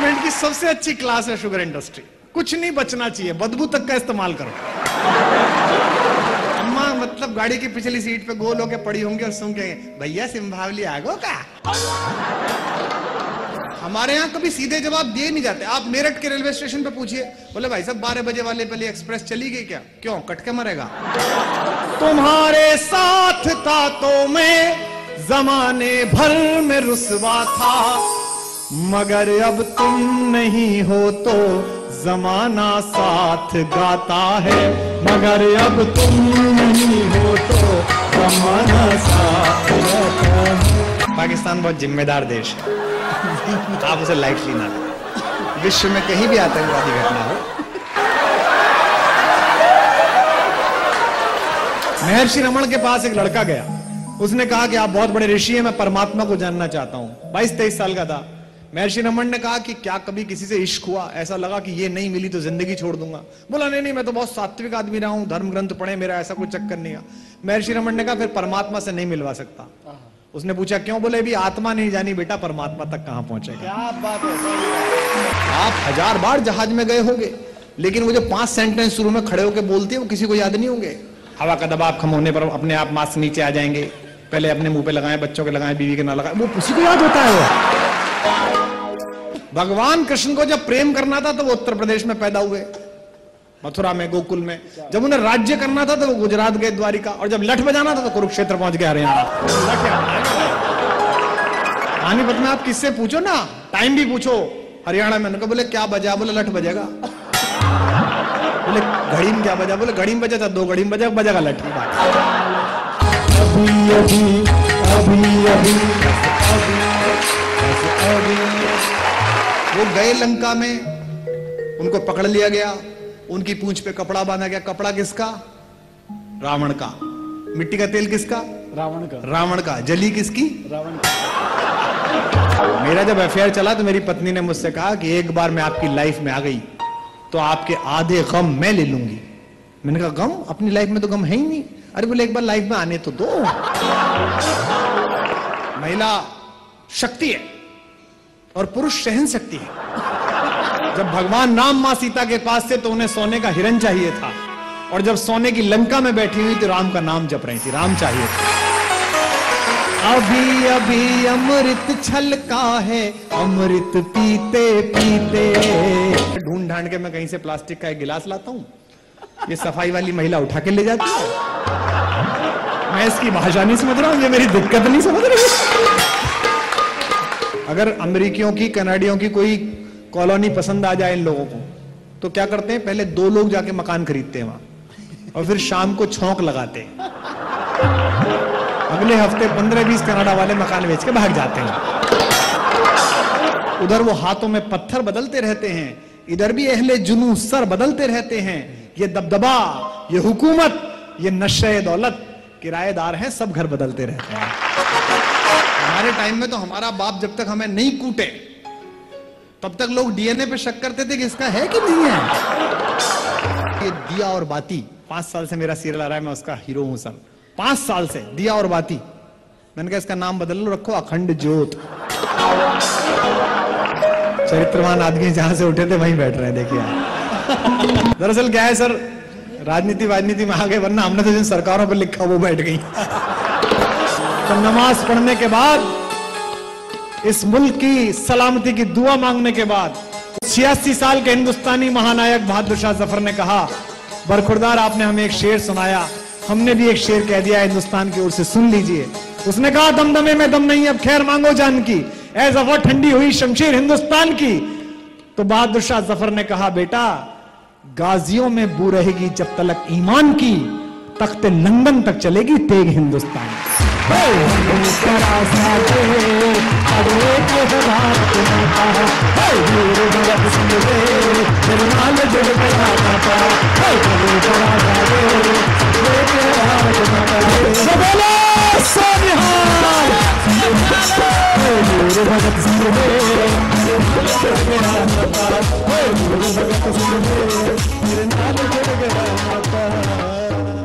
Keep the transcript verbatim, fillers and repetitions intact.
Management की सबसे अच्छी क्लास है शुगर इंडस्ट्री। कुछ नहीं बचना चाहिए, बदबू तक का इस्तेमाल करो। अम्मा मतलब गाड़ी की पिछली सीट पे गोल होके पड़ी होंगी और सुन के भैया सिंभावली आगो का। हमारे यहाँ कभी सीधे जवाब दिए नहीं जाते। आप मेरठ के रेलवे स्टेशन पे पूछिए, बोले भाई साहब बारह बजे वाले पहले एक्सप्रेस चली गई क्या? क्यों, कट के मरेगा? तुम्हारे साथ था तो मैं जमाने भर में रुसवा था, मगर अब तुम नहीं हो तो जमाना साथ गाता है, मगर अब तुम नहीं हो तो जमाना साथ गाता है। पाकिस्तान बहुत जिम्मेदार देश है, आप उसे लाइटली ना लें। विश्व में कहीं भी आतंकवादी घटना हो। महर्षि रमण के पास एक लड़का गया, उसने कहा कि आप बहुत बड़े ऋषि हैं, मैं परमात्मा को जानना चाहता हूं। बाईस तेईस साल का था। महर्षि रमण ने कहा कि क्या कभी किसी से इश्क हुआ, ऐसा लगा कि ये नहीं मिली तो जिंदगी छोड़ दूंगा? बोला नहीं नहीं, मैं तो बहुत सात्विक आदमी रहा हूं, धर्म ग्रंथ पढ़े, मेरा ऐसा कोई चक्कर नहीं है। महर्षि रमण ने कहा फिर परमात्मा से नहीं मिलवा सकता। उसने पूछा क्यों? बोले भी आत्मा नहीं जानी बेटा, परमात्मा तक कहां पहुंचेगा। क्या बात है। आप हजार बार जहाज में गए होंगे, लेकिन वो जो पांच सेंटेंस शुरू में खड़े होकर बोलते हैं वो किसी को याद नहीं होंगे। हवा का दबाव कम होने पर अपने आप मास्क नीचे आ जाएंगे, पहले अपने मुंह पे लगाएं, बच्चों के लगाएं, बीवी के ना लगाएं, वो किसी को याद होता है। वो भगवान कृष्ण को जब प्रेम करना था तो वो उत्तर प्रदेश में पैदा हुए, मथुरा में, गोकुल में। जब उन्हें राज्य करना था तो वो गुजरात गए, द्वारिका। और जब लठ बजाना था तो कुरुक्षेत्र पहुंच गया, हरियाणा। पानीपत में आप किससे पूछो ना, टाइम भी पूछो, हरियाणा में। बोले क्या बजा? बोले लठ बजेगा। बोले घड़ी में क्या बजा? बोले घड़ी में बजा था, दो घड़ी में बजा बजेगा लठ की बात। अभी अभी अभी अभी वो गए लंका में, उनको पकड़ लिया गया, उनकी पूंछ पे कपड़ा बांधा गया। कपड़ा किसका? रावण का। मिट्टी का तेल किसका? रावण का। रावण का। जली किसकी? रावण का। मेरा जब अफेयर चला तो मेरी पत्नी ने मुझसे कहा कि एक बार मैं आपकी लाइफ में आ गई तो आपके आधे गम मैं ले लूंगी। मैंने कहा गम? अपनी लाइफ में तो गम है ही नहीं। अरे बोले एक बार लाइफ में आने तो दो। महिला शक्ति है और पुरुष सहन शक्ति है। जब भगवान राम मां सीता के पास थे तो उन्हें सोने का हिरन चाहिए था, और जब सोने की लंका में बैठी हुई तो राम का नाम जप रही थी, राम चाहिए था। अभी अभी अमृत छलका है, अमृत पीते पीते। ढूंढ ढांड के मैं कहीं से प्लास्टिक का एक गिलास लाता हूं, ये सफाई वाली महिला उठा के ले जाती है। मैं इसकी भाषा नहीं समझ रहा हूं, ये मेरी दिक्कत नहीं समझ रही। अगर अमेरिकियों की, कनाडियों की कोई कॉलोनी पसंद आ जाए इन लोगों को तो क्या करते हैं? पहले दो लोग जाके मकान खरीदते हैं वहां, और फिर शाम को छौंक लगाते हैं। अगले हफ्ते पंद्रह बीस कनाडा वाले मकान बेच के भाग जाते हैं। उधर वो हाथों में पत्थर बदलते रहते हैं, इधर भी अहले जुनू सर बदलते रहते हैं। ये दबदबा, ये हुकूमत, ये नशे दौलत, किराएदार हैं, सब घर बदलते रहते हैं। हमारे टाइम में तो हमारा बाप जब तक हमें नहीं कूटे तब तक लोग डीएनए पे शक करते थे कि इसका है कि नहीं है। ये दिया और बाती, पांच साल से मेरा सीरियल आ रहा है, मैं उसका हीरो हूं सर, पांच साल से। दिया और बाती, मैंने कहा इसका नाम बदल लो, रखो अखंड ज्योत। चरित्रवान आदमी जहां से उठे थे वहीं बैठ रहे हैं, देखिए। दरअसल क्या है सर, राजनीति वाजनीति में आ गए, वरना हमने तो जिन सरकारों पर लिखा वो बैठ गई। तो नमाज पढ़ने के बाद, इस मुल्क की सलामती की दुआ मांगने के बाद, छियासी साल के हिंदुस्तानी महानायक बहादुर शाह जफर ने कहा, बरखुरदार आपने हमें एक शेर सुनाया, हमने भी एक शेर कह दिया हिंदुस्तान की ओर से, सुन लीजिए। उसने कहा दमदमे में दम नहीं, अब खैर मांगो जान की, ए जफर ठंडी हुई शमशीर हिंदुस्तान की। तो बहादुर शाह जफर ने कहा, बेटा गाजियों में बू रहेगी जब तलक ईमान की, तख्ते लंदन तक चलेगी तेग हिंदुस्तान।